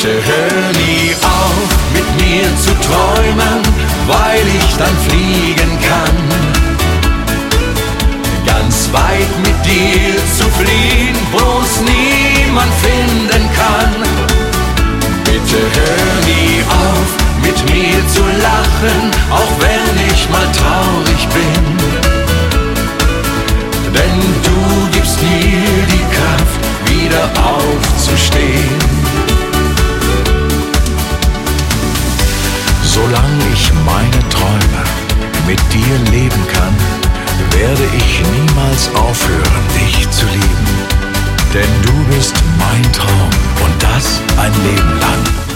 Bitte hör nie auf, mit mir zu träumen, weil ich dann fliegen kann. Ganz weit mit dir zu fliehen, wo's niemand finden kann. Bitte hör nie auf, mit mir zu lachen, auch wenn ich mal traurig bin. Denn du gibst mir die Kraft, wieder aufzustehen. Solange ich meine Träume mit dir leben kann, werde ich niemals aufhören, dich zu lieben. Denn du bist mein Traum und das ein Leben lang.